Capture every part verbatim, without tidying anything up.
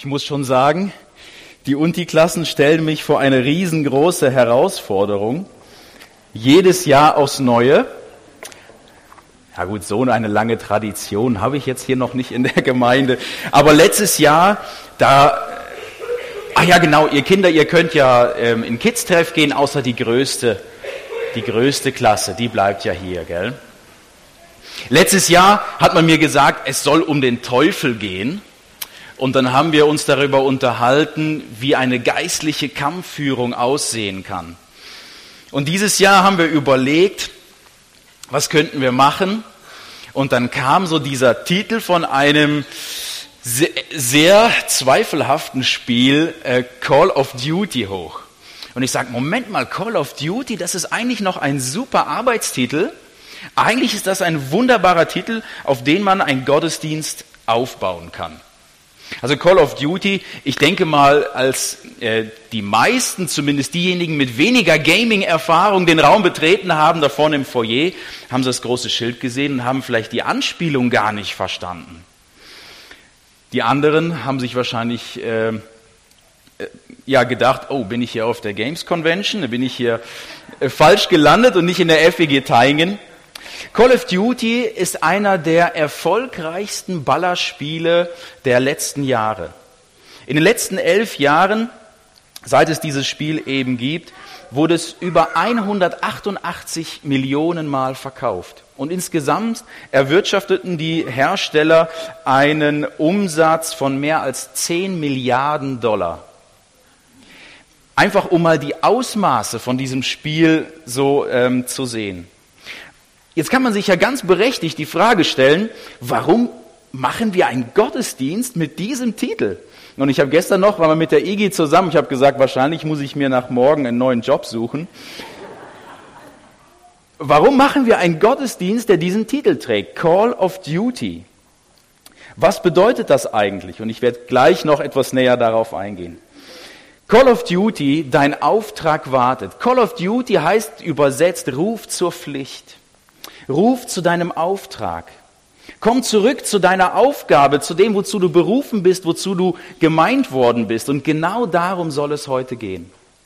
Ich muss schon sagen, die Unti-Klassen stellen mich vor eine riesengroße Herausforderung. Jedes Jahr aufs Neue. Ja gut, so eine lange Tradition habe ich jetzt hier noch nicht in der Gemeinde. Aber letztes Jahr, da, ach ja genau, ihr Kinder, ihr könnt ja ähm, in Kids-Treff gehen, außer die größte, die größte Klasse, die bleibt ja hier, gell? Letztes Jahr hat man mir gesagt, es soll um den Teufel gehen. Und dann haben wir uns darüber unterhalten, wie eine geistliche Kampfführung aussehen kann. Und dieses Jahr haben wir überlegt, was könnten wir machen? Und dann kam so dieser Titel von einem sehr, sehr zweifelhaften Spiel, äh, Call of Duty, hoch. Und ich sage, Moment mal, Call of Duty, das ist eigentlich noch ein super Arbeitstitel. Eigentlich ist das ein wunderbarer Titel, auf den man einen Gottesdienst aufbauen kann. Also Call of Duty, ich denke mal, als äh, die meisten, zumindest diejenigen mit weniger Gaming-Erfahrung, den Raum betreten haben, da vorne im Foyer, haben sie das große Schild gesehen und haben vielleicht die Anspielung gar nicht verstanden. Die anderen haben sich wahrscheinlich äh, äh, ja gedacht, oh, bin ich hier auf der Games Convention, bin ich hier äh, falsch gelandet und nicht in der F E G Thaingen. Call of Duty ist einer der erfolgreichsten Ballerspiele der letzten Jahre. In den letzten elf Jahren, seit es dieses Spiel eben gibt, wurde es über hundertachtundachtzig Millionen Mal verkauft. Und insgesamt erwirtschafteten die Hersteller einen Umsatz von mehr als zehn Milliarden Dollar. Einfach um mal die Ausmaße von diesem Spiel so ähm, zu sehen. Jetzt kann man sich ja ganz berechtigt die Frage stellen, warum machen wir einen Gottesdienst mit diesem Titel? Und ich habe gestern noch, waren wir mit der I G I zusammen, ich habe gesagt, wahrscheinlich muss ich mir nach morgen einen neuen Job suchen. Warum machen wir einen Gottesdienst, der diesen Titel trägt? Call of Duty. Was bedeutet das eigentlich? Und ich werde gleich noch etwas näher darauf eingehen. Call of Duty, dein Auftrag wartet. Call of Duty heißt übersetzt, Ruf zur Pflicht. Ruf zu deinem Auftrag. Komm zurück zu deiner Aufgabe, zu dem, wozu du berufen bist, wozu du gemeint worden bist. Und genau darum soll es heute gehen.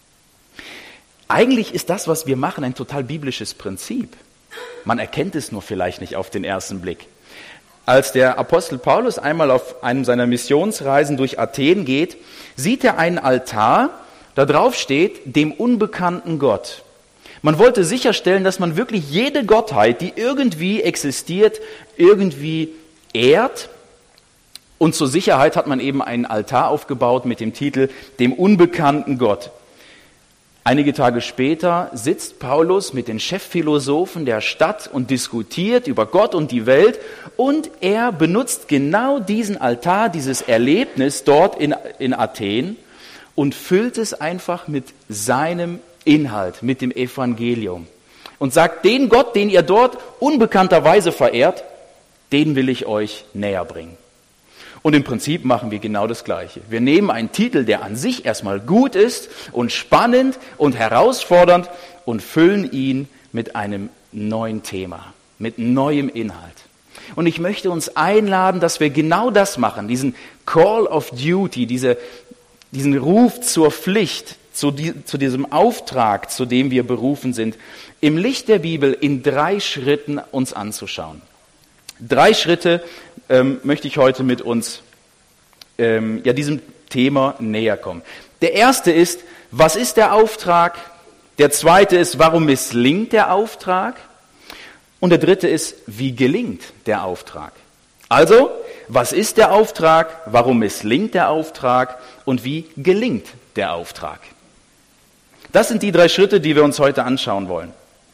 Eigentlich ist das, was wir machen, ein total biblisches Prinzip. Man erkennt es nur vielleicht nicht auf den ersten Blick. Als der Apostel Paulus einmal auf einem seiner Missionsreisen durch Athen geht, sieht er einen Altar, da drauf steht, dem unbekannten Gott. Man wollte sicherstellen, dass man wirklich jede Gottheit, die irgendwie existiert, irgendwie ehrt. Und zur Sicherheit hat man eben einen Altar aufgebaut mit dem Titel dem unbekannten Gott. Einige Tage später sitzt Paulus mit den Chefphilosophen der Stadt und diskutiert über Gott und die Welt. Und er benutzt genau diesen Altar, dieses Erlebnis dort in, in Athen und füllt es einfach mit seinem Inhalt, mit dem Evangelium. Und sagt, den Gott, den ihr dort unbekannterweise verehrt, den will ich euch näher bringen. Und im Prinzip machen wir genau das Gleiche. Wir nehmen einen Titel, der an sich erstmal gut ist und spannend und herausfordernd und füllen ihn mit einem neuen Thema, mit neuem Inhalt. Und ich möchte uns einladen, dass wir genau das machen, diesen Call of Duty, diese, diesen Ruf zur Pflicht, Zu, die, zu diesem Auftrag, zu dem wir berufen sind, im Licht der Bibel in drei Schritten uns anzuschauen. Drei Schritte ähm, möchte ich heute mit uns ähm, ja, diesem Thema näher kommen. Der erste ist, was ist der Auftrag? Der zweite ist, warum misslingt der Auftrag? Und der dritte ist, wie gelingt der Auftrag? Also, was ist der Auftrag? Warum misslingt der Auftrag? Und wie gelingt der Auftrag? Das sind die drei Schritte, die wir uns heute anschauen wollen.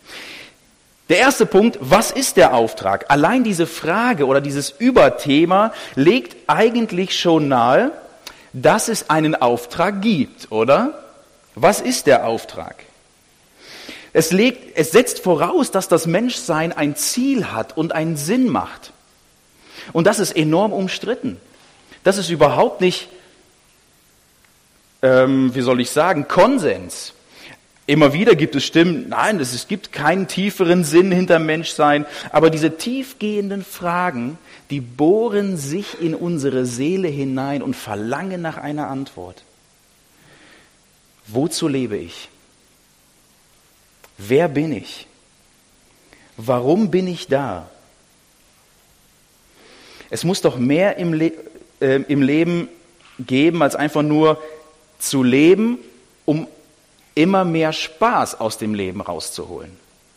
Der erste Punkt, was ist der Auftrag? Allein diese Frage oder dieses Überthema legt eigentlich schon nahe, dass es einen Auftrag gibt, oder? Was ist der Auftrag? Es legt, es setzt voraus, dass das Menschsein ein Ziel hat und einen Sinn macht. Und das ist enorm umstritten. Das ist überhaupt nicht, ähm, wie soll ich sagen, Konsens. Immer wieder gibt es Stimmen, nein, es gibt keinen tieferen Sinn hinter Menschsein. Aber diese tiefgehenden Fragen, die bohren sich in unsere Seele hinein und verlangen nach einer Antwort. Wozu lebe ich? Wer bin ich? Warum bin ich da? Es muss doch mehr im, Le- äh, im Leben geben, als einfach nur zu leben, um immer mehr Spaß aus dem Leben rauszuholen.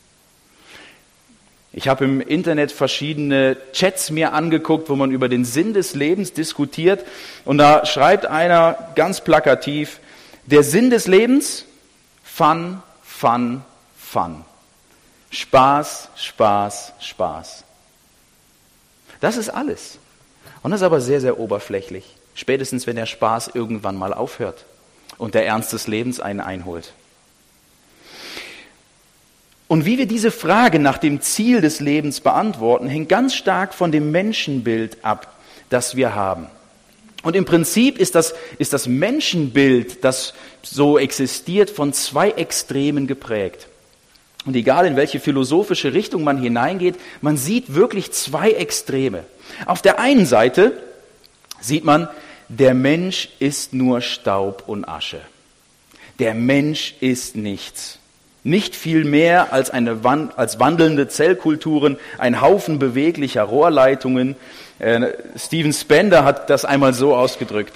Ich habe im Internet verschiedene Chats mir angeguckt, wo man über den Sinn des Lebens diskutiert. Und da schreibt einer ganz plakativ, der Sinn des Lebens, Fun, Fun, Fun. Spaß, Spaß, Spaß. Das ist alles. Und das ist aber sehr, sehr oberflächlich. Spätestens, wenn der Spaß irgendwann mal aufhört und der Ernst des Lebens einen einholt. Und wie wir diese Frage nach dem Ziel des Lebens beantworten, hängt ganz stark von dem Menschenbild ab, das wir haben. Und im Prinzip ist das, ist das Menschenbild, das so existiert, von zwei Extremen geprägt. Und egal in welche philosophische Richtung man hineingeht, man sieht wirklich zwei Extreme. Auf der einen Seite sieht man, der Mensch ist nur Staub und Asche. Der Mensch ist nichts. Nicht viel mehr als, eine, als wandelnde Zellkulturen, ein Haufen beweglicher Rohrleitungen. Äh, Steven Spender hat das einmal so ausgedrückt.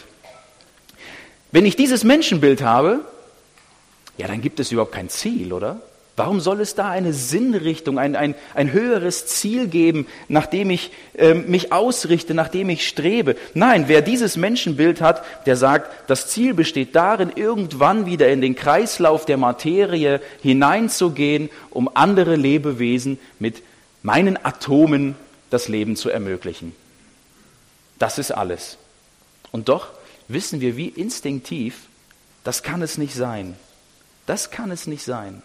Wenn ich dieses Menschenbild habe, ja, dann gibt es überhaupt kein Ziel, oder? Warum soll es da eine Sinnrichtung, ein, ein, ein höheres Ziel geben, nach dem ich äh, mich ausrichte, nach dem ich strebe? Nein, wer dieses Menschenbild hat, der sagt, das Ziel besteht darin, irgendwann wieder in den Kreislauf der Materie hineinzugehen, um andere Lebewesen mit meinen Atomen das Leben zu ermöglichen. Das ist alles. Und doch wissen wir wie instinktiv, das kann es nicht sein. Das kann es nicht sein.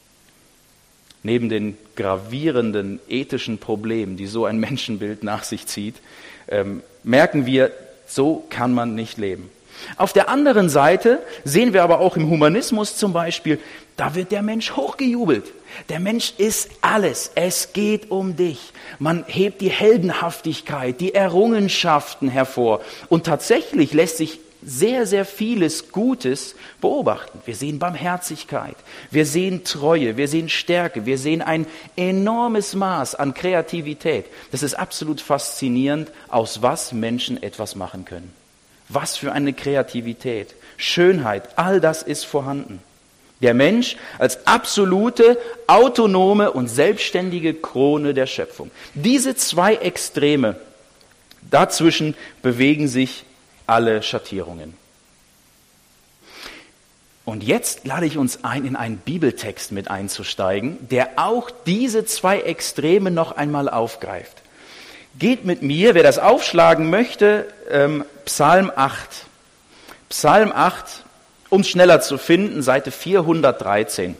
Neben den gravierenden ethischen Problemen, die so ein Menschenbild nach sich zieht, ähm, merken wir, so kann man nicht leben. Auf der anderen Seite sehen wir aber auch im Humanismus zum Beispiel, da wird der Mensch hochgejubelt. Der Mensch ist alles. Es geht um dich. Man hebt die Heldenhaftigkeit, die Errungenschaften hervor. Und tatsächlich lässt sich sehr, sehr vieles Gutes beobachten. Wir sehen Barmherzigkeit, wir sehen Treue, wir sehen Stärke, wir sehen ein enormes Maß an Kreativität. Das ist absolut faszinierend, aus was Menschen etwas machen können. Was für eine Kreativität, Schönheit, all das ist vorhanden. Der Mensch als absolute, autonome und selbstständige Krone der Schöpfung. Diese zwei Extreme, dazwischen bewegen sich alle Schattierungen. Und jetzt lade ich uns ein, in einen Bibeltext mit einzusteigen, der auch diese zwei Extreme noch einmal aufgreift. Geht mit mir, wer das aufschlagen möchte, ähm, Psalm acht. Psalm acht, um es schneller zu finden, Seite vierhundertdreizehn.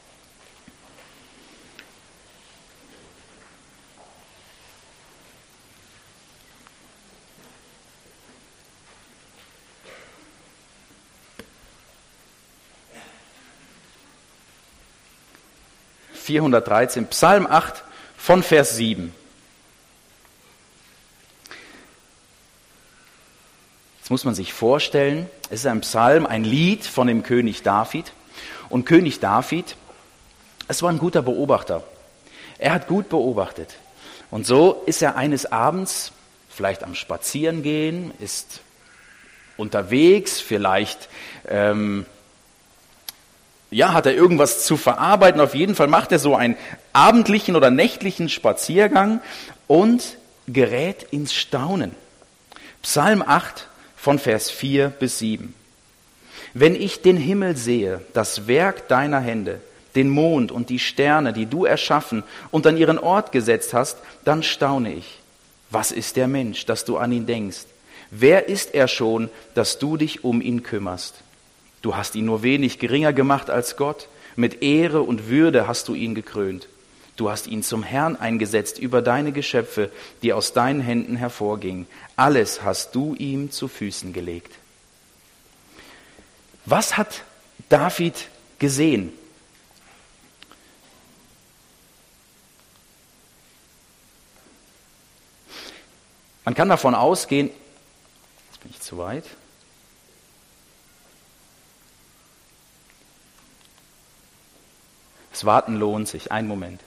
vierhundertdreizehn, Psalm acht von Vers sieben. Jetzt muss man sich vorstellen, es ist ein Psalm, ein Lied von dem König David. Und König David, es war ein guter Beobachter. Er hat gut beobachtet. Und so ist er eines Abends vielleicht am Spazierengehen, ist unterwegs, vielleicht ähm, ja, hat er irgendwas zu verarbeiten. Auf jeden Fall macht er so einen abendlichen oder nächtlichen Spaziergang und gerät ins Staunen. Psalm acht von Vers vier bis sieben. Wenn ich den Himmel sehe, das Werk deiner Hände, den Mond und die Sterne, die du erschaffen und an ihren Ort gesetzt hast, dann staune ich. Was ist der Mensch, dass du an ihn denkst? Wer ist er schon, dass du dich um ihn kümmerst? Du hast ihn nur wenig geringer gemacht als Gott. Mit Ehre und Würde hast du ihn gekrönt. Du hast ihn zum Herrn eingesetzt über deine Geschöpfe, die aus deinen Händen hervorgingen. Alles hast du ihm zu Füßen gelegt. Was hat David gesehen? Man kann davon ausgehen, jetzt bin ich zu weit. Das Warten lohnt sich. Einen Moment.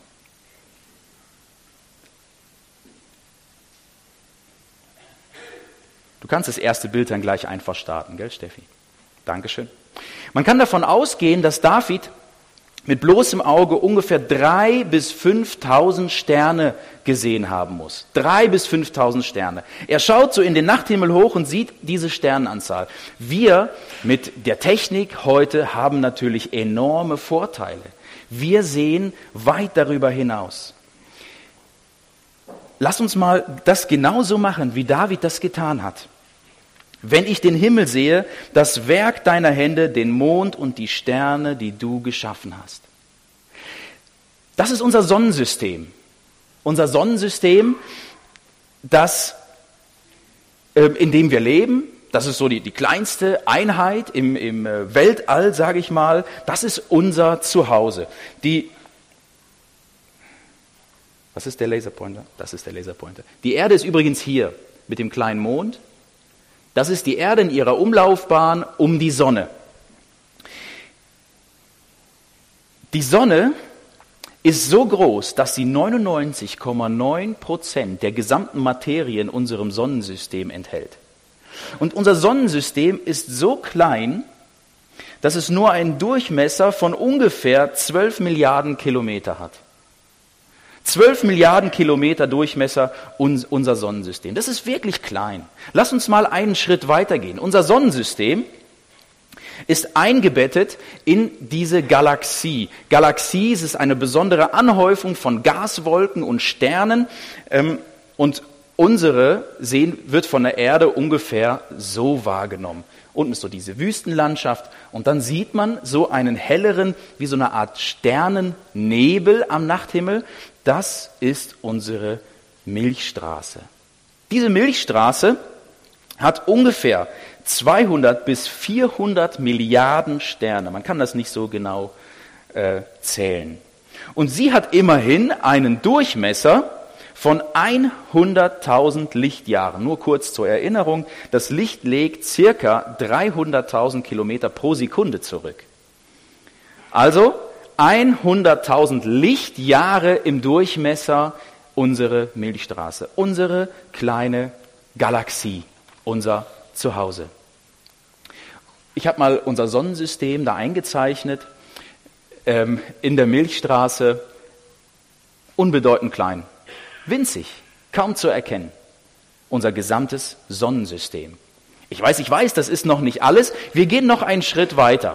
Du kannst das erste Bild dann gleich einfach starten, gell, Steffi? Dankeschön. Man kann davon ausgehen, dass David mit bloßem Auge ungefähr drei bis fünftausend Sterne gesehen haben muss. Drei bis fünftausend Sterne. Er schaut so in den Nachthimmel hoch und sieht diese Sternenanzahl. Wir mit der Technik heute haben natürlich enorme Vorteile. Wir sehen weit darüber hinaus. Lass uns mal das genauso machen, wie David das getan hat. Wenn ich den Himmel sehe, das Werk deiner Hände, den Mond und die Sterne, die du geschaffen hast. Das ist unser Sonnensystem. Unser Sonnensystem, das, äh, in dem wir leben, das ist so die, die kleinste Einheit im, im Weltall, sage ich mal. Das ist unser Zuhause. Die, was ist der Laserpointer? Das ist der Laserpointer. Die Erde ist übrigens hier mit dem kleinen Mond. Das ist die Erde in ihrer Umlaufbahn um die Sonne. Die Sonne ist so groß, dass sie neunundneunzig Komma neun Prozent der gesamten Materie in unserem Sonnensystem enthält. Und unser Sonnensystem ist so klein, dass es nur einen Durchmesser von ungefähr zwölf Milliarden Kilometer hat. zwölf Milliarden Kilometer Durchmesser unser Sonnensystem. Das ist wirklich klein. Lass uns mal einen Schritt weitergehen. Unser Sonnensystem ist eingebettet in diese Galaxie. Galaxie ist eine besondere Anhäufung von Gaswolken und Sternen. Und unsere sehen, wird von der Erde ungefähr so wahrgenommen. Unten ist so diese Wüstenlandschaft und dann sieht man so einen helleren, wie so eine Art Sternennebel am Nachthimmel. Das ist unsere Milchstraße. Diese Milchstraße hat ungefähr zweihundert bis vierhundert Milliarden Sterne. Man kann das nicht so genau äh, zählen. Und sie hat immerhin einen Durchmesser von hunderttausend Lichtjahren. Nur kurz zur Erinnerung, das Licht legt circa dreihunderttausend Kilometer pro Sekunde zurück. Also hunderttausend Lichtjahre im Durchmesser unsere Milchstraße, unsere kleine Galaxie, unser Zuhause. Ich habe mal unser Sonnensystem da eingezeichnet, ähm, in der Milchstraße, unbedeutend klein. Winzig, kaum zu erkennen. Unser gesamtes Sonnensystem. Ich weiß, ich weiß, das ist noch nicht alles. Wir gehen noch einen Schritt weiter.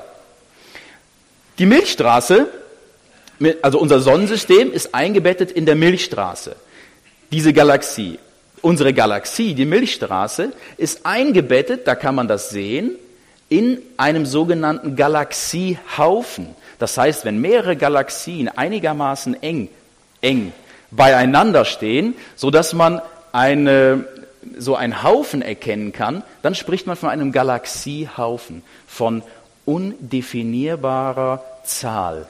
Die Milchstraße, also unser Sonnensystem, ist eingebettet in der Milchstraße. Diese Galaxie, unsere Galaxie, die Milchstraße, ist eingebettet, da kann man das sehen, in einem sogenannten Galaxiehaufen. Das heißt, wenn mehrere Galaxien einigermaßen eng, eng beieinander stehen, sodass man eine, so einen Haufen erkennen kann, dann spricht man von einem Galaxiehaufen, von undefinierbarer Zahl.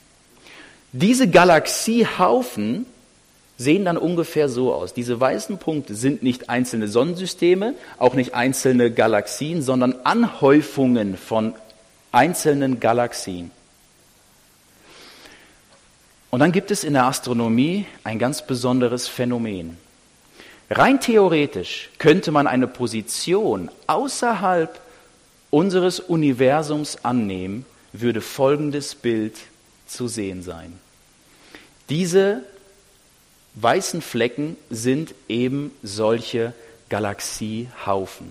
Diese Galaxiehaufen sehen dann ungefähr so aus. Diese weißen Punkte sind nicht einzelne Sonnensysteme, auch nicht einzelne Galaxien, sondern Anhäufungen von einzelnen Galaxien. Und dann gibt es in der Astronomie ein ganz besonderes Phänomen. Rein theoretisch könnte man eine Position außerhalb unseres Universums annehmen, würde folgendes Bild zu sehen sein. Diese weißen Flecken sind eben solche Galaxiehaufen.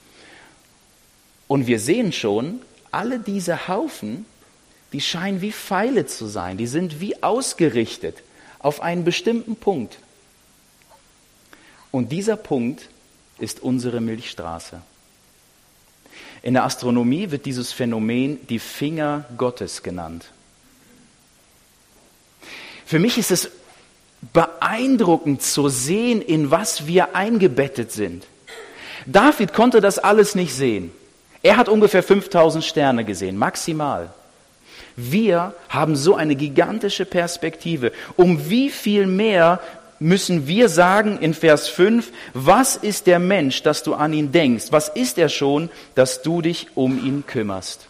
Und wir sehen schon, alle diese Haufen, die scheinen wie Pfeile zu sein, die sind wie ausgerichtet auf einen bestimmten Punkt. Und dieser Punkt ist unsere Milchstraße. In der Astronomie wird dieses Phänomen die Finger Gottes genannt. Für mich ist es beeindruckend zu sehen, in was wir eingebettet sind. David konnte das alles nicht sehen. Er hat ungefähr fünftausend Sterne gesehen, maximal. Wir haben so eine gigantische Perspektive. Um wie viel mehr müssen wir sagen in Vers fünf, was ist der Mensch, dass du an ihn denkst? Was ist er schon, dass du dich um ihn kümmerst?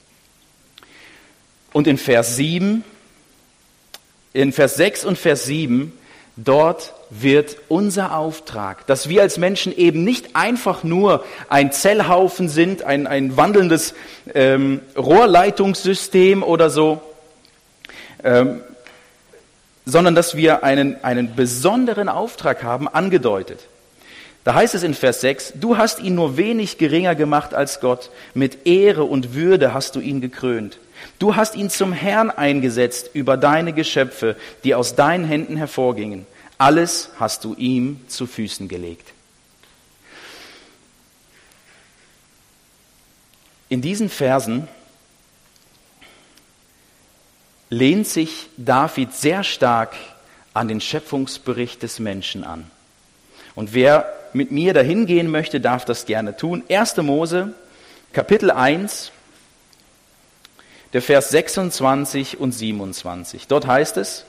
Und in Vers sieben, in Vers sechs und Vers sieben, dort wird unser Auftrag, dass wir als Menschen eben nicht einfach nur ein Zellhaufen sind, ein, ein wandelndes ähm, Rohrleitungssystem oder so, ähm, sondern dass wir einen, einen besonderen Auftrag haben, angedeutet. Da heißt es in Vers sechs, du hast ihn nur wenig geringer gemacht als Gott, mit Ehre und Würde hast du ihn gekrönt. Du hast ihn zum Herrn eingesetzt über deine Geschöpfe, die aus deinen Händen hervorgingen. Alles hast du ihm zu Füßen gelegt. In diesen Versen lehnt sich David sehr stark an den Schöpfungsbericht des Menschen an. Und wer mit mir dahin gehen möchte, darf das gerne tun. erster Mose, Kapitel eins, der Vers sechsundzwanzig und siebenundzwanzig. Dort heißt es,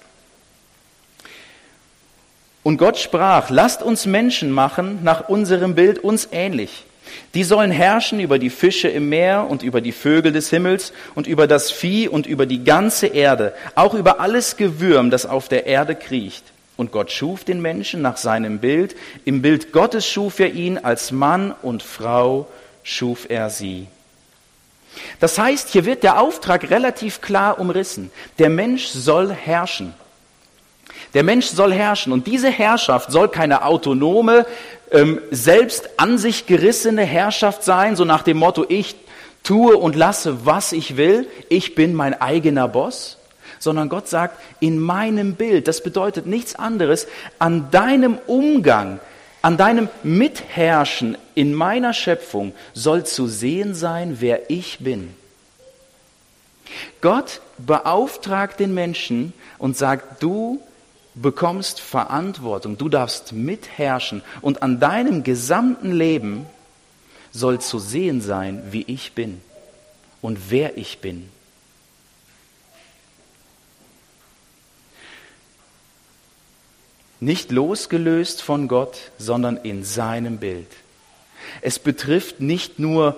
und Gott sprach, lasst uns Menschen machen, nach unserem Bild uns ähnlich. Die sollen herrschen über die Fische im Meer und über die Vögel des Himmels und über das Vieh und über die ganze Erde, auch über alles Gewürm, das auf der Erde kriecht. Und Gott schuf den Menschen nach seinem Bild. Im Bild Gottes schuf er ihn, als Mann und Frau schuf er sie. Das heißt, hier wird der Auftrag relativ klar umrissen. Der Mensch soll herrschen. Der Mensch soll herrschen und diese Herrschaft soll keine autonome, ähm, selbst an sich gerissene Herrschaft sein, so nach dem Motto, ich tue und lasse, was ich will, ich bin mein eigener Boss, sondern Gott sagt, in meinem Bild, das bedeutet nichts anderes, an deinem Umgang, an deinem Mitherrschen in meiner Schöpfung soll zu sehen sein, wer ich bin. Gott beauftragt den Menschen und sagt, du bekommst Verantwortung, du darfst mitherrschen und an deinem gesamten Leben soll zu sehen sein, wie ich bin und wer ich bin. Nicht losgelöst von Gott, sondern in seinem Bild. Es betrifft nicht nur,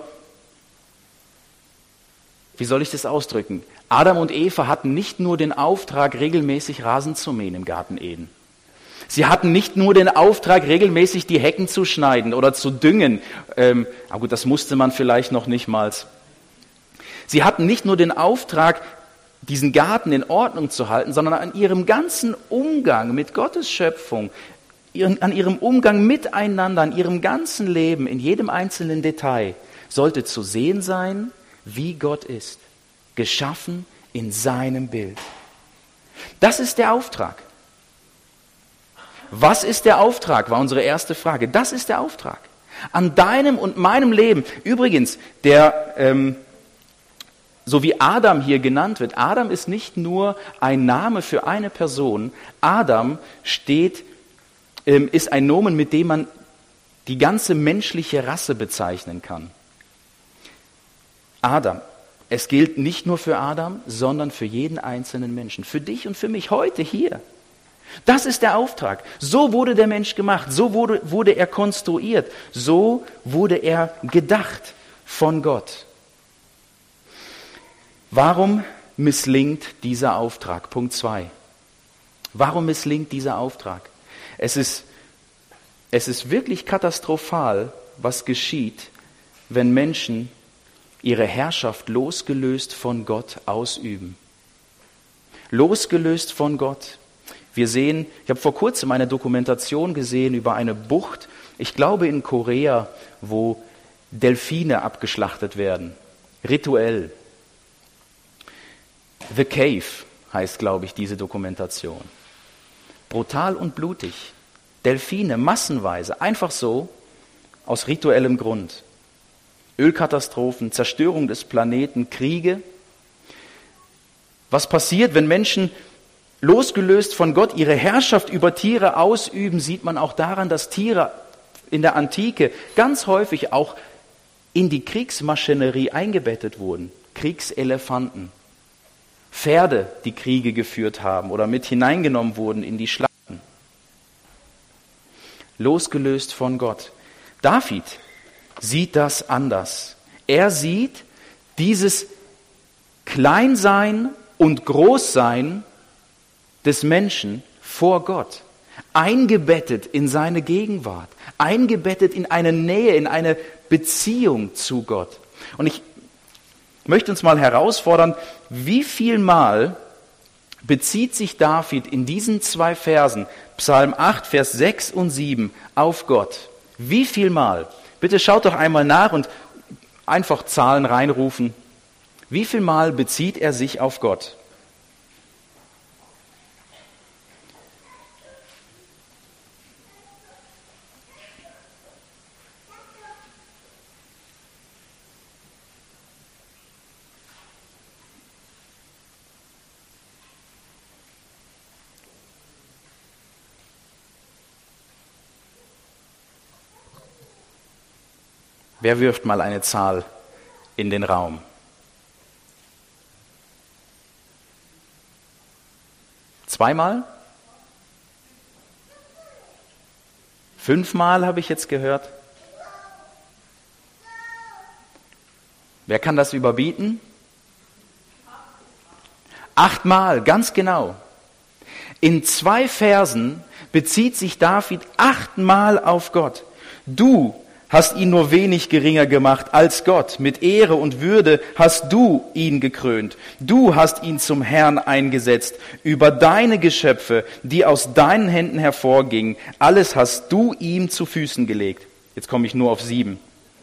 wie soll ich das ausdrücken? Adam und Eva hatten nicht nur den Auftrag, regelmäßig Rasen zu mähen im Garten Eden. Sie hatten nicht nur den Auftrag, regelmäßig die Hecken zu schneiden oder zu düngen. Ähm, aber gut, das musste man vielleicht noch nicht mal. Sie hatten nicht nur den Auftrag, diesen Garten in Ordnung zu halten, sondern an ihrem ganzen Umgang mit Gottes Schöpfung, ihren, an ihrem Umgang miteinander, an ihrem ganzen Leben, in jedem einzelnen Detail, sollte zu sehen sein, wie Gott ist. Geschaffen in seinem Bild. Das ist der Auftrag. Was ist der Auftrag, war unsere erste Frage. Das ist der Auftrag. An deinem und meinem Leben. Übrigens, der, ähm, so wie Adam hier genannt wird, Adam ist nicht nur ein Name für eine Person. Adam steht, ähm, ist ein Nomen, mit dem man die ganze menschliche Rasse bezeichnen kann. Adam. Es gilt nicht nur für Adam, sondern für jeden einzelnen Menschen. Für dich und für mich heute hier. Das ist der Auftrag. So wurde der Mensch gemacht. So wurde, wurde er konstruiert. So wurde er gedacht von Gott. Warum misslingt dieser Auftrag? Punkt zwei. Warum misslingt dieser Auftrag? Es ist, es ist wirklich katastrophal, was geschieht, wenn Menschen ihre Herrschaft losgelöst von Gott ausüben. Losgelöst von Gott. Wir sehen, ich habe vor kurzem eine Dokumentation gesehen über eine Bucht, ich glaube in Korea, wo Delfine abgeschlachtet werden, rituell. The Cave heißt, glaube ich, diese Dokumentation. Brutal und blutig. Delfine massenweise, einfach so, aus rituellem Grund. Ölkatastrophen, Zerstörung des Planeten, Kriege. Was passiert, wenn Menschen losgelöst von Gott ihre Herrschaft über Tiere ausüben, sieht man auch daran, dass Tiere in der Antike ganz häufig auch in die Kriegsmaschinerie eingebettet wurden. Kriegselefanten, Pferde, die Kriege geführt haben oder mit hineingenommen wurden in die Schlachten. losgelöst von Gott. David sieht das anders. Er sieht dieses Kleinsein und Großsein des Menschen vor Gott, eingebettet in seine Gegenwart, eingebettet in eine Nähe, in eine Beziehung zu Gott. Und ich möchte uns mal herausfordern, wie viel Mal bezieht sich David in diesen zwei Versen, Psalm acht, Vers sechs und sieben, auf Gott? Wie viel Mal? Bitte schaut doch einmal nach und einfach Zahlen reinrufen. Wie viel Mal bezieht er sich auf Gott? Wer wirft mal eine Zahl in den Raum? Zweimal? Fünfmal habe ich jetzt gehört. Wer kann das überbieten? Achtmal, ganz genau. In zwei Versen bezieht sich David achtmal auf Gott. Du hast ihn nur wenig geringer gemacht als Gott. Mit Ehre und Würde hast du ihn gekrönt. Du hast ihn zum Herrn eingesetzt über deine Geschöpfe, die aus deinen Händen hervorgingen. Alles hast du ihm zu Füßen gelegt. Jetzt komme ich nur auf sieben.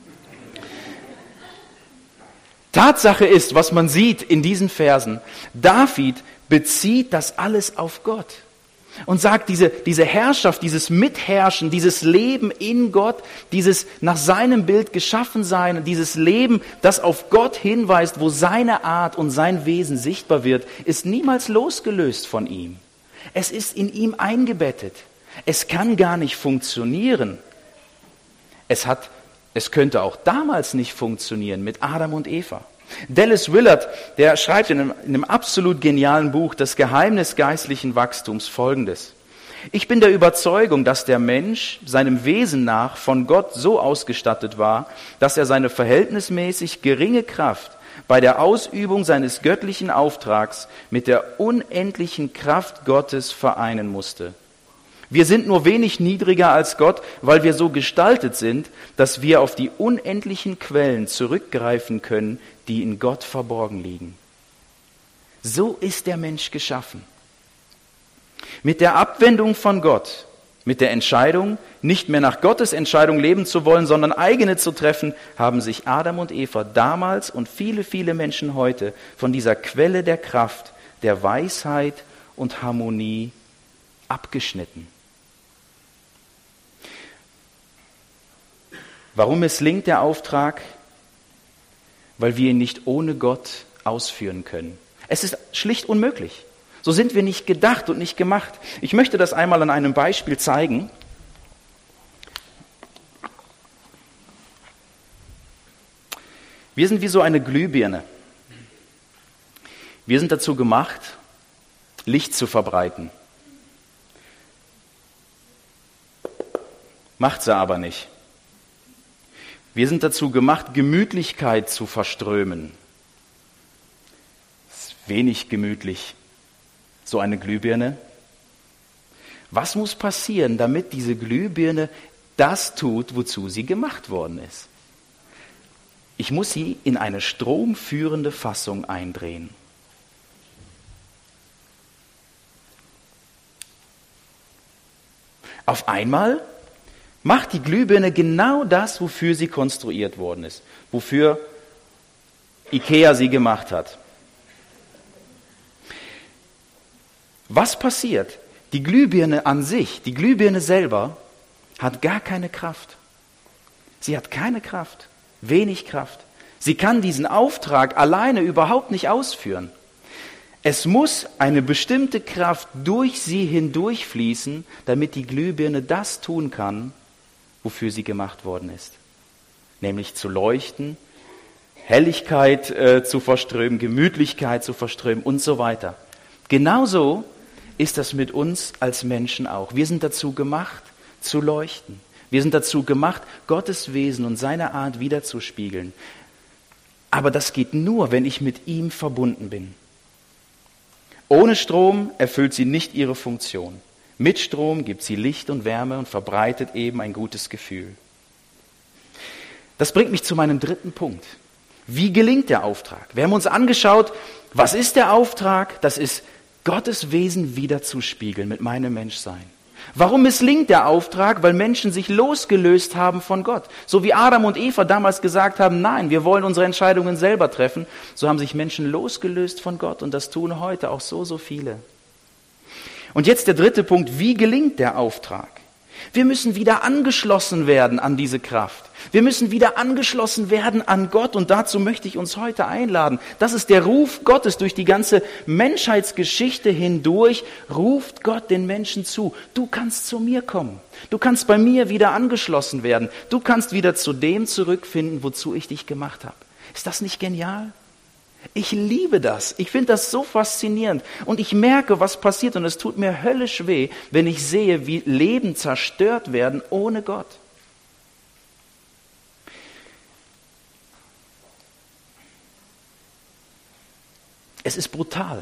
Tatsache ist, was man sieht in diesen Versen, David bezieht das alles auf Gott. Und sagt, diese, diese Herrschaft, dieses Mitherrschen, dieses Leben in Gott, dieses nach seinem Bild geschaffen sein, dieses Leben, das auf Gott hinweist, wo seine Art und sein Wesen sichtbar wird, ist niemals losgelöst von ihm. Es ist in ihm eingebettet. Es kann gar nicht funktionieren. Es hat, es könnte auch damals nicht funktionieren mit Adam und Eva. Dallas Willard, der schreibt in einem, in einem absolut genialen Buch, Das Geheimnis geistlichen Wachstums, Folgendes. Ich bin der Überzeugung, dass der Mensch seinem Wesen nach von Gott so ausgestattet war, dass er seine verhältnismäßig geringe Kraft bei der Ausübung seines göttlichen Auftrags mit der unendlichen Kraft Gottes vereinen musste. Wir sind nur wenig niedriger als Gott, weil wir so gestaltet sind, dass wir auf die unendlichen Quellen zurückgreifen können, die in Gott verborgen liegen. So ist der Mensch geschaffen. Mit der Abwendung von Gott, mit der Entscheidung, nicht mehr nach Gottes Entscheidung leben zu wollen, sondern eigene zu treffen, haben sich Adam und Eva damals und viele, viele Menschen heute von dieser Quelle der Kraft, der Weisheit und Harmonie abgeschnitten. Warum misslingt der Auftrag? Weil wir ihn nicht ohne Gott ausführen können. Es ist schlicht unmöglich. So sind wir nicht gedacht und nicht gemacht. Ich möchte das einmal an einem Beispiel zeigen. Wir sind wie so eine Glühbirne. Wir sind dazu gemacht, Licht zu verbreiten. Macht sie aber nicht. Wir sind dazu gemacht, Gemütlichkeit zu verströmen. Das ist wenig gemütlich, so eine Glühbirne. Was muss passieren, damit diese Glühbirne das tut, wozu sie gemacht worden ist? Ich muss sie in eine stromführende Fassung eindrehen. Auf einmal macht die Glühbirne genau das, wofür sie konstruiert worden ist, wofür Ikea sie gemacht hat. Was passiert? Die Glühbirne an sich, die Glühbirne selber, hat gar keine Kraft. Sie hat keine Kraft, wenig Kraft. Sie kann diesen Auftrag alleine überhaupt nicht ausführen. Es muss eine bestimmte Kraft durch sie hindurchfließen, damit die Glühbirne das tun kann, wofür sie gemacht worden ist. Nämlich zu leuchten, Helligkeit äh, zu verströmen, Gemütlichkeit zu verströmen und so weiter. Genauso ist das mit uns als Menschen auch. Wir sind dazu gemacht, zu leuchten. Wir sind dazu gemacht, Gottes Wesen und seine Art wiederzuspiegeln. Aber das geht nur, wenn ich mit ihm verbunden bin. Ohne Strom erfüllt sie nicht ihre Funktion. Mit Strom gibt sie Licht und Wärme und verbreitet eben ein gutes Gefühl. Das bringt mich zu meinem dritten Punkt. Wie gelingt der Auftrag? Wir haben uns angeschaut, was ist der Auftrag? Das ist, Gottes Wesen wiederzuspiegeln mit meinem Menschsein. Warum misslingt der Auftrag? Weil Menschen sich losgelöst haben von Gott. So wie Adam und Eva damals gesagt haben, nein, wir wollen unsere Entscheidungen selber treffen, so haben sich Menschen losgelöst von Gott und das tun heute auch so, so viele. Und jetzt der dritte Punkt, wie gelingt der Auftrag? Wir müssen wieder angeschlossen werden an diese Kraft. Wir müssen wieder angeschlossen werden an Gott und dazu möchte ich uns heute einladen. Das ist der Ruf Gottes durch die ganze Menschheitsgeschichte hindurch, ruft Gott den Menschen zu. Du kannst zu mir kommen. Du kannst bei mir wieder angeschlossen werden. Du kannst wieder zu dem zurückfinden, wozu ich dich gemacht habe. Ist das nicht genial? Ich liebe das. Ich finde das so faszinierend. Und ich merke, was passiert. Und es tut mir höllisch weh, wenn ich sehe, wie Leben zerstört werden ohne Gott. Es ist brutal.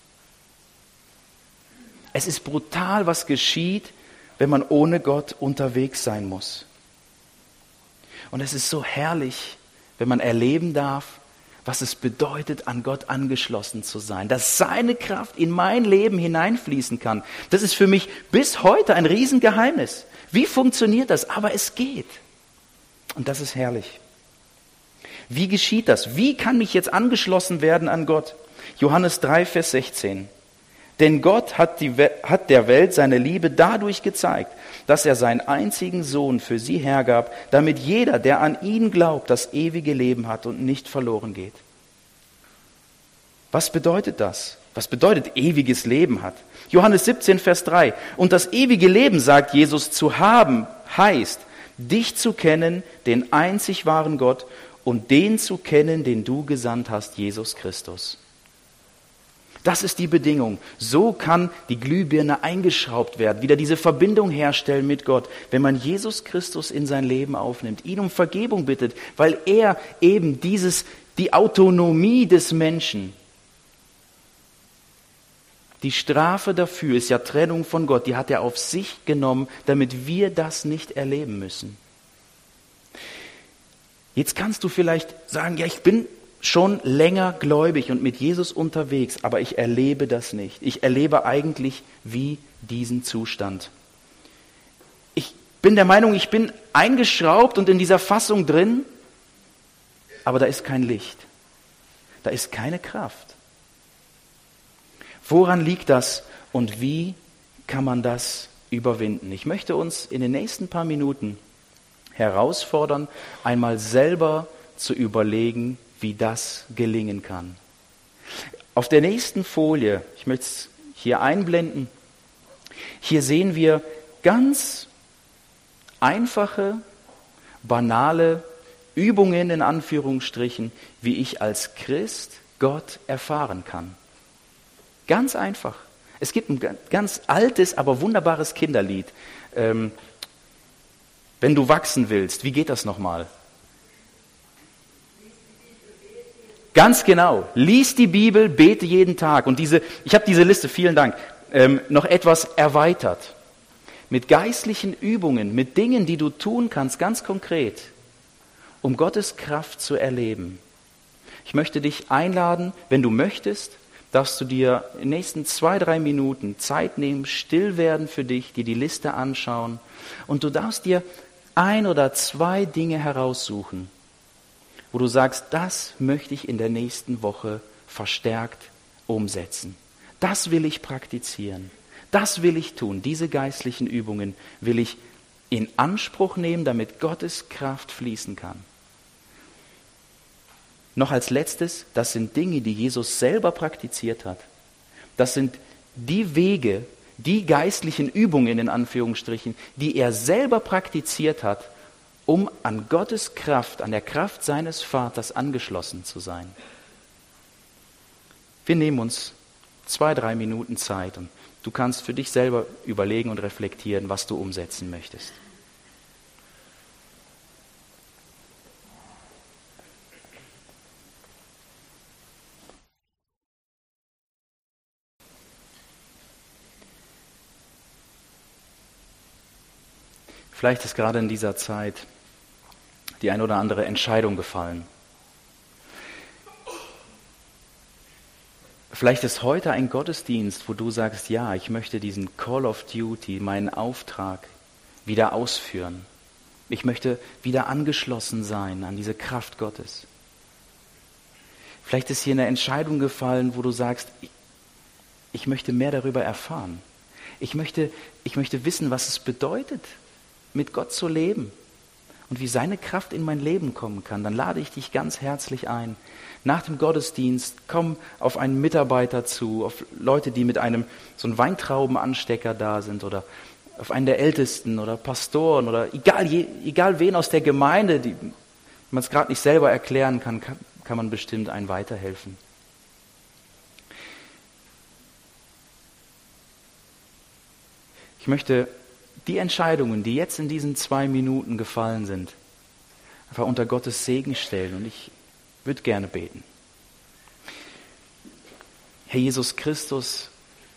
Es ist brutal, was geschieht, wenn man ohne Gott unterwegs sein muss. Und es ist so herrlich, wenn man erleben darf, was es bedeutet, an Gott angeschlossen zu sein, dass seine Kraft in mein Leben hineinfließen kann. Das ist für mich bis heute ein Riesengeheimnis. Wie funktioniert das? Aber es geht. Und das ist herrlich. Wie geschieht das? Wie kann ich jetzt angeschlossen werden an Gott? Johannes drei, Vers sechzehn. Denn Gott hat, die, hat der Welt seine Liebe dadurch gezeigt, dass er seinen einzigen Sohn für sie hergab, damit jeder, der an ihn glaubt, das ewige Leben hat und nicht verloren geht. Was bedeutet das? Was bedeutet ewiges Leben hat? Johannes siebzehn, Vers drei. Und das ewige Leben, sagt Jesus, zu haben, heißt, dich zu kennen, den einzig wahren Gott, und den zu kennen, den du gesandt hast, Jesus Christus. Das ist die Bedingung. So kann die Glühbirne eingeschraubt werden, wieder diese Verbindung herstellen mit Gott, wenn man Jesus Christus in sein Leben aufnimmt, ihn um Vergebung bittet, weil er eben dieses, die Autonomie des Menschen, die Strafe dafür ist ja Trennung von Gott, die hat er auf sich genommen, damit wir das nicht erleben müssen. Jetzt kannst du vielleicht sagen, ja, ich bin schon länger gläubig und mit Jesus unterwegs, aber ich erlebe das nicht. Ich erlebe eigentlich wie diesen Zustand. Ich bin der Meinung, ich bin eingeschraubt und in dieser Fassung drin, aber da ist kein Licht. Da ist keine Kraft. Woran liegt das und wie kann man das überwinden? Ich möchte uns in den nächsten paar Minuten herausfordern, einmal selber zu überlegen, wie das gelingen kann. Auf der nächsten Folie, ich möchte es hier einblenden, hier sehen wir ganz einfache, banale Übungen in Anführungsstrichen, wie ich als Christ Gott erfahren kann. Ganz einfach. Es gibt ein ganz altes, aber wunderbares Kinderlied. Ähm, wenn du wachsen willst, wie geht das nochmal? Ganz genau. Lies die Bibel, bete jeden Tag. Und diese, ich habe diese Liste, vielen Dank, ähm, noch etwas erweitert. Mit geistlichen Übungen, mit Dingen, die du tun kannst, ganz konkret, um Gottes Kraft zu erleben. Ich möchte dich einladen, wenn du möchtest, darfst du dir in den nächsten zwei, drei Minuten Zeit nehmen, still werden für dich, dir die Liste anschauen. Und du darfst dir ein oder zwei Dinge heraussuchen, wo du sagst, das möchte ich in der nächsten Woche verstärkt umsetzen. Das will ich praktizieren. Das will ich tun. Diese geistlichen Übungen will ich in Anspruch nehmen, damit Gottes Kraft fließen kann. Noch als letztes, das sind Dinge, die Jesus selber praktiziert hat. Das sind die Wege, die geistlichen Übungen in Anführungsstrichen, die er selber praktiziert hat, um an Gottes Kraft, an der Kraft seines Vaters angeschlossen zu sein. Wir nehmen uns zwei, drei Minuten Zeit und Du kannst für dich selber überlegen und reflektieren, was du umsetzen möchtest. Vielleicht ist gerade in dieser Zeit die ein oder andere Entscheidung gefallen. Vielleicht ist heute ein Gottesdienst, wo du sagst, ja, ich möchte diesen Call of Duty, meinen Auftrag wieder ausführen. Ich möchte wieder angeschlossen sein an diese Kraft Gottes. Vielleicht ist hier eine Entscheidung gefallen, wo du sagst, ich, ich möchte mehr darüber erfahren. Ich möchte, ich möchte wissen, was es bedeutet, mit Gott zu leben und wie seine Kraft in mein Leben kommen kann. Dann lade ich dich ganz herzlich ein. Nach dem Gottesdienst komm auf einen Mitarbeiter zu, auf Leute, die mit einem so einem Weintraubenanstecker da sind oder auf einen der Ältesten oder Pastoren oder egal, egal wen aus der Gemeinde, die man es gerade nicht selber erklären kann, kann, kann man bestimmt einen weiterhelfen. Ich möchte die Entscheidungen, die jetzt in diesen zwei Minuten gefallen sind, einfach unter Gottes Segen stellen und ich würde gerne beten. Herr Jesus Christus,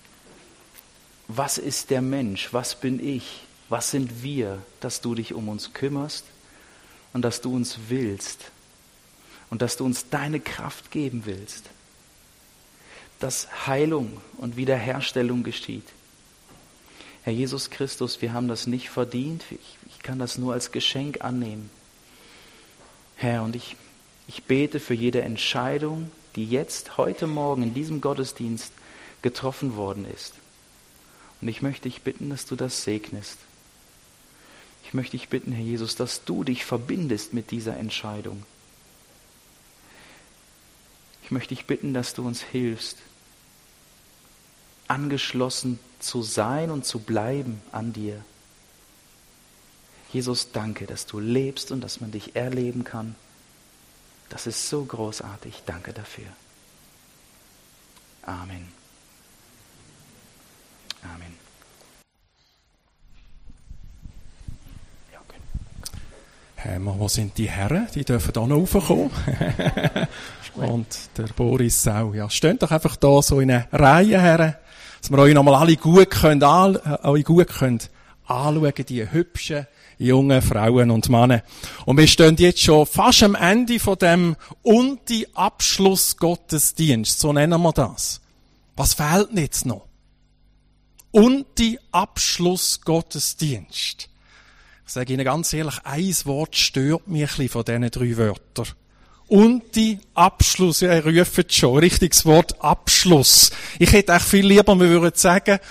was ist der Mensch? Was bin ich? Was sind wir, dass du dich um uns kümmerst und dass du uns willst und dass du uns deine Kraft geben willst, dass Heilung und Wiederherstellung geschieht. Herr Jesus Christus, wir haben das nicht verdient. Ich, ich kann das nur als Geschenk annehmen. Herr, und ich Ich bete für jede Entscheidung, die jetzt, heute Morgen in diesem Gottesdienst getroffen worden ist. Und ich möchte dich bitten, dass du das segnest. Ich möchte dich bitten, Herr Jesus, dass du dich verbindest mit dieser Entscheidung. Ich möchte dich bitten, dass du uns hilfst, angeschlossen zu sein und zu bleiben an dir. Jesus, danke, dass du lebst und dass man dich erleben kann. Das ist so großartig. Danke dafür. Amen. Amen. Ja, okay. Hey, wo sind die Herren? Die dürfen da noch raufkommen. Und der Boris auch. Ja, steht doch einfach da so in einer Reihe, Herren, dass wir euch nochmal alle gut können, alle, euch gut können anschauen, die hübschen jungen Frauen und Männer. Und wir stehen jetzt schon fast am Ende von dem Unti-Abschluss-Gottesdienst, so nennen wir das. Was fehlt denn jetzt noch? Unti-Abschluss-Gottesdienst. Ich sage Ihnen ganz ehrlich, ein Wort stört mich ein bisschen von diesen drei Wörtern. Unti-Abschluss, ja, ihr ruft schon, richtiges Wort, Abschluss. Ich hätte auch viel lieber, wir würden sagen,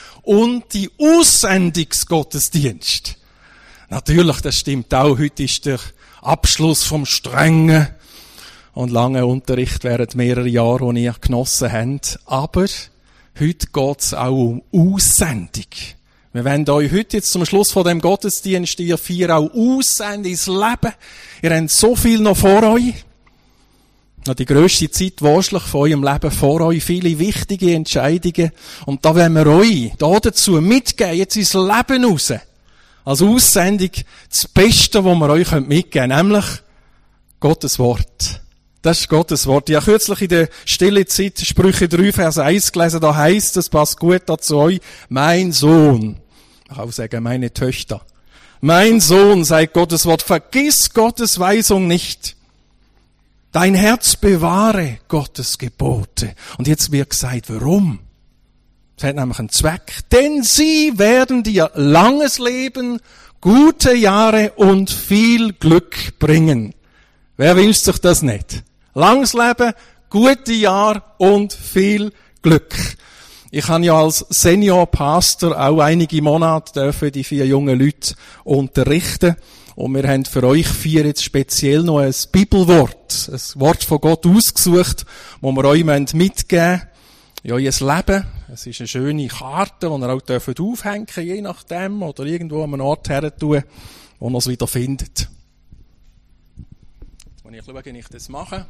Unti-Aussendungsgottesdienst. Natürlich, das stimmt auch. Heute ist der Abschluss vom strengen und langen Unterricht während mehrerer Jahre, die ihr genossen habt. Aber heute geht es auch um Aussendung. Wir wollen euch heute jetzt zum Schluss von dem Gottesdienst, ihr vier, auch aussenden ins Leben. Ihr habt so viel noch vor euch. Noch die grösste Zeit wahrscheinlich von eurem Leben vor euch. Viele wichtige Entscheidungen. Und da wollen wir euch da dazu mitgeben, jetzt ins Leben raus. Als Aussendung das Beste, was wir euch mitgeben können, nämlich Gottes Wort. Das ist Gottes Wort. Ich habe kürzlich in der stille Zeit Sprüche drei, Vers eins gelesen, da heisst es, passt gut dazu euch, mein Sohn, ich kann auch sagen, meine Töchter, mein Sohn, sagt Gottes Wort, vergiss Gottes Weisung nicht. Dein Herz bewahre Gottes Gebote. Und jetzt wird gesagt, warum? Es hat nämlich einen Zweck. Denn sie werden dir langes Leben, gute Jahre und viel Glück bringen. Wer wünscht sich das nicht? Langes Leben, gute Jahre und viel Glück. Ich habe ja als Senior-Pastor auch einige Monate dürfen die vier jungen Leute unterrichten. Und wir haben für euch vier jetzt speziell noch ein Bibelwort, ein Wort von Gott ausgesucht, das wir euch mitgeben müssen. Ja, euer Leben. Es ist eine schöne Karte, die ihr auch dürft aufhängen, je nachdem, oder irgendwo an einem Ort her tun, wo ihr es wieder findet. Jetzt muss ich schauen, wie ich das mache.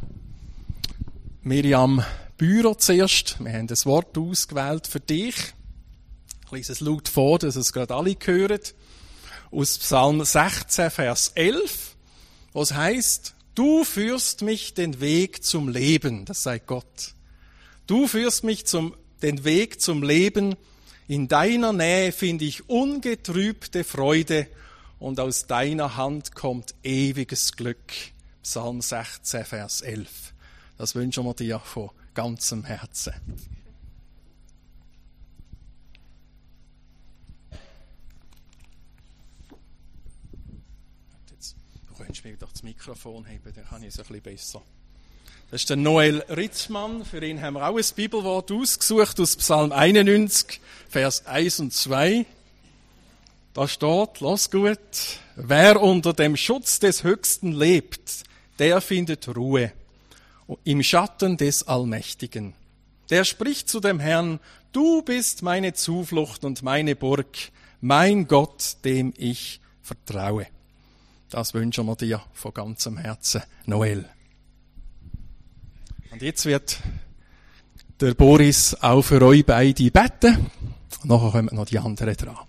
Miriam Bührer zuerst. Wir haben das Wort ausgewählt für dich. Ich lese es laut vor, dass es gerade alle hören. Aus Psalm sechzehn, Vers elf, wo es heisst, du führst mich den Weg zum Leben, das sei Gott. Du führst mich zum, den Weg zum Leben. In deiner Nähe finde ich ungetrübte Freude und aus deiner Hand kommt ewiges Glück. Psalm sechzehn, Vers elf. Das wünschen wir dir von ganzem Herzen. Du könntest mir doch das Mikrofon heben, dann kann ich es ein bisschen besser. Das ist der Noel Ritzmann. Für ihn haben wir auch ein Bibelwort ausgesucht aus Psalm einundneunzig, Vers eins und zwei. Da steht, lass gut, wer unter dem Schutz des Höchsten lebt, der findet Ruhe im Schatten des Allmächtigen. Der spricht zu dem Herrn, du bist meine Zuflucht und meine Burg, mein Gott, dem ich vertraue. Das wünschen wir dir von ganzem Herzen, Noel. Und jetzt wird der Boris auch für euch beide beten. Und nachher kommen noch die anderen dran.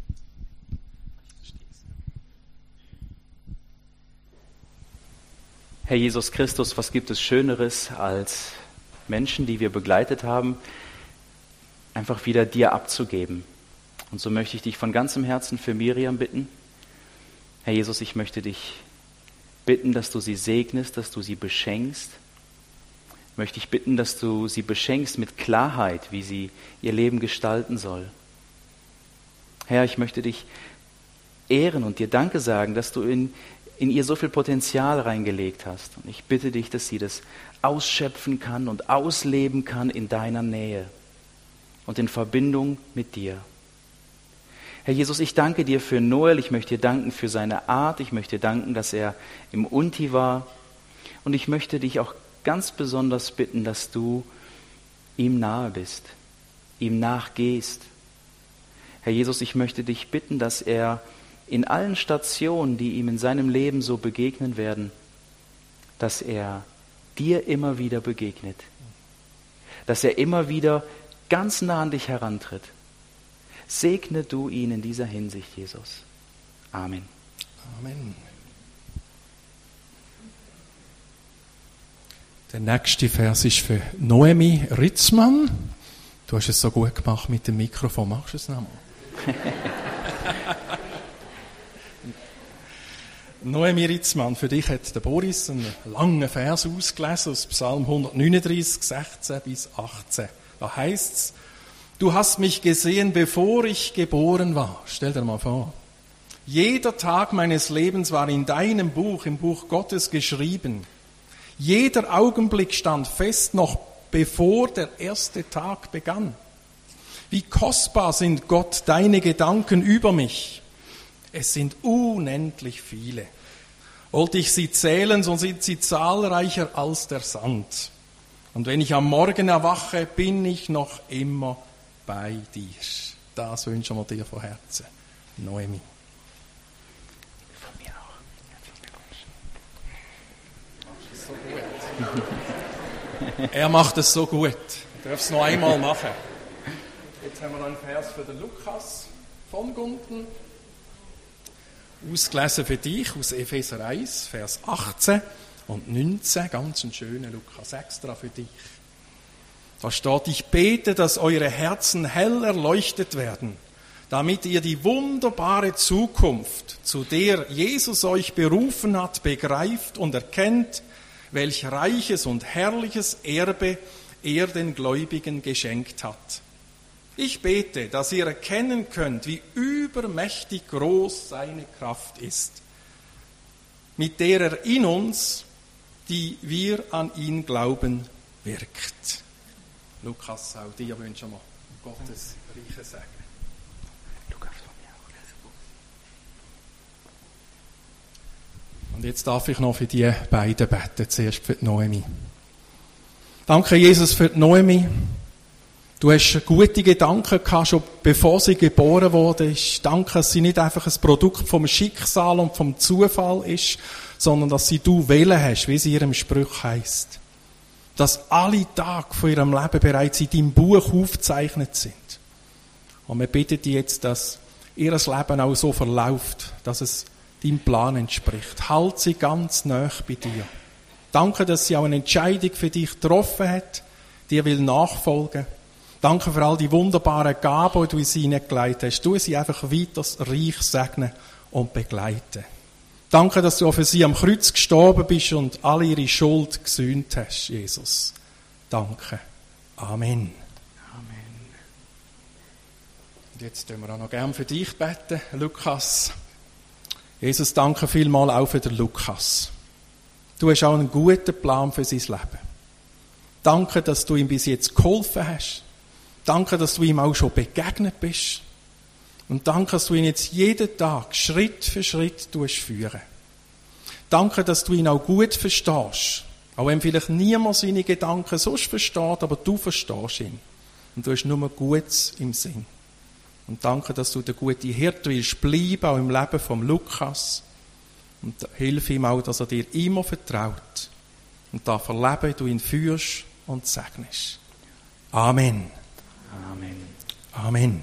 Herr Jesus Christus, was gibt es Schöneres, als Menschen, die wir begleitet haben, einfach wieder dir abzugeben? Und so möchte ich dich von ganzem Herzen für Miriam bitten. Herr Jesus, ich möchte dich bitten, dass du sie segnest, dass du sie beschenkst. Ich möchte dich bitten, dass du sie beschenkst mit Klarheit, wie sie ihr Leben gestalten soll. Herr, ich möchte dich ehren und dir Danke sagen, dass du in, in ihr so viel Potenzial reingelegt hast. Und ich bitte dich, dass sie das ausschöpfen kann und ausleben kann in deiner Nähe und in Verbindung mit dir. Herr Jesus, ich danke dir für Noel, ich möchte dir danken für seine Art, ich möchte dir danken, dass er im Unti war und ich möchte dich auch ganz besonders bitten, dass du ihm nahe bist, ihm nachgehst. Herr Jesus, ich möchte dich bitten, dass er in allen Stationen, die ihm in seinem Leben so begegnen werden, dass er dir immer wieder begegnet, dass er immer wieder ganz nah an dich herantritt. Segne du ihn in dieser Hinsicht, Jesus. Amen. Amen. Der nächste Vers ist für Noemi Ritzmann. Du hast es so gut gemacht mit dem Mikrofon. Machst du es nochmal? Noemi Ritzmann, für dich hat der Boris einen langen Vers ausgelesen aus Psalm hundertneununddreißig, sechzehn bis achtzehn. Da heißt es, du hast mich gesehen, bevor ich geboren war. Stell dir mal vor. Jeder Tag meines Lebens war in deinem Buch, im Buch Gottes geschrieben. Jeder Augenblick stand fest, noch bevor der erste Tag begann. Wie kostbar sind, Gott, deine Gedanken über mich. Es sind unendlich viele. Wollte ich sie zählen, so sind sie zahlreicher als der Sand. Und wenn ich am Morgen erwache, bin ich noch immer bei dir. Das wünschen wir dir von Herzen. Noemi. Von mir auch. Er macht es so gut. Du darfst es noch einmal machen. Jetzt haben wir einen Vers für den Lukas von Gunten. Ausgelesen für dich aus Epheser eins, Vers achtzehn und neunzehn. Ganz ein schöner Lukas extra für dich. Da steht, ich bete, dass eure Herzen hell erleuchtet werden, damit ihr die wunderbare Zukunft, zu der Jesus euch berufen hat, begreift und erkennt, welch reiches und herrliches Erbe er den Gläubigen geschenkt hat. Ich bete, dass ihr erkennen könnt, wie übermächtig groß seine Kraft ist, mit der er in uns, die wir an ihn glauben, wirkt. Lukas, auch dir wünschen wir Gottes reiche Segen. Lukas von mir auch. Und jetzt darf ich noch für die beiden beten, zuerst für die Noemi. Danke, Jesus, für die Noemi. Du hast gute Gedanken gehabt, schon bevor sie geboren wurde. Danke, dass sie nicht einfach ein Produkt vom Schicksal und vom Zufall ist, sondern dass sie du wählen hast, wie es in ihrem Spruch heisst. Dass alle Tage von ihrem Leben bereits in deinem Buch aufgezeichnet sind. Und wir bitten dich jetzt, dass ihr Leben auch so verläuft, dass es deinem Plan entspricht. Halt sie ganz nah bei dir. Danke, dass sie auch eine Entscheidung für dich getroffen hat, dir will nachfolgen. Danke für all die wunderbaren Gaben, die du in sie hineingelegt hast. Du sie einfach weiter reich segnen und begleiten. Danke, dass du auch für sie am Kreuz gestorben bist und alle ihre Schuld gesühnt hast, Jesus. Danke. Amen. Amen. Und jetzt tun wir auch noch gern für dich beten, Lukas. Jesus, danke vielmals auch für den Lukas. Du hast auch einen guten Plan für sein Leben. Danke, dass du ihm bis jetzt geholfen hast. Danke, dass du ihm auch schon begegnet bist. Und danke, dass du ihn jetzt jeden Tag Schritt für Schritt führen. Danke, dass du ihn auch gut verstehst. Auch wenn vielleicht niemand seine Gedanken sonst versteht, aber du verstehst ihn. Und du hast nur Gutes im Sinn. Und danke, dass du der gute Hirte willst bleiben, auch im Leben vom Lukas. Und hilf ihm auch, dass er dir immer vertraut. Und darf erleben, wie du ihn führst und segnest. Amen. Amen. Amen.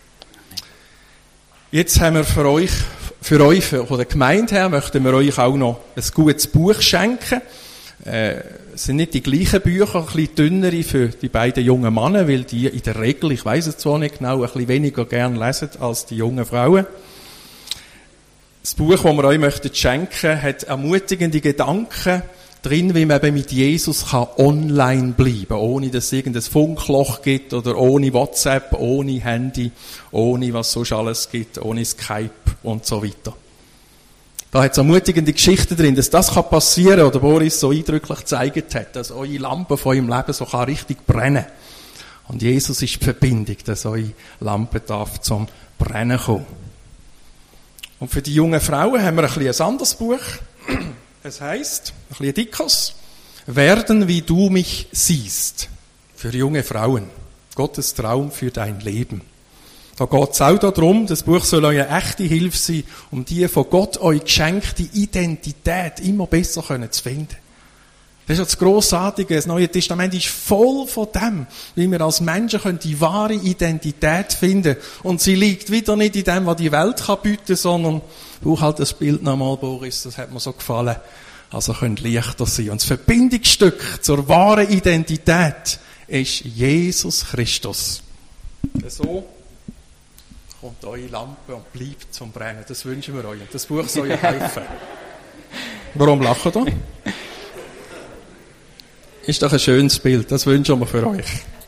Jetzt haben wir für euch, für euch, von der Gemeinde her, möchten wir euch auch noch ein gutes Buch schenken. Äh, es sind nicht die gleichen Bücher, ein bisschen dünnere für die beiden jungen Männer, weil die in der Regel, ich weiss es zwar nicht genau, ein bisschen weniger gern lesen als die jungen Frauen. Das Buch, das wir euch möchten schenken, hat ermutigende Gedanken drin, wie man eben mit Jesus kann online bleiben kann, ohne dass es irgendein Funkloch gibt oder ohne WhatsApp, ohne Handy, ohne was sonst alles gibt, ohne Skype und so weiter. Da hat es ermutigende Geschichten drin, dass das kann passieren, oder Boris so eindrücklich gezeigt hat, dass eure Lampe von eurem Leben so kann richtig brennen. Und Jesus ist die Verbindung, dass eure Lampe darf zum Brennen kommen. Und für die jungen Frauen haben wir ein bisschen ein anderes Buch. Es heisst, ein bisschen dickes, Werden, wie du mich siehst. Für junge Frauen. Gottes Traum für dein Leben. Da geht es auch darum, das Buch soll euch eine echte Hilfe sein, um die von Gott euch geschenkte Identität immer besser zu finden. Das ist ja das Grossartige. Das Neue Testament ist voll von dem, wie wir als Menschen die wahre Identität finden können. Und sie liegt wieder nicht in dem, was die Welt kann bieten, sondern braucht halt das Bild nochmal, Boris, das hat mir so gefallen. Also könnt leichter sein. Und das Verbindungsstück zur wahren Identität ist Jesus Christus. So kommt eure Lampe und bleibt zum Brennen. Das wünschen wir euch. Das Buch soll euch helfen. Warum lachen ihr? Ist doch ein schönes Bild. Das wünschen wir für euch.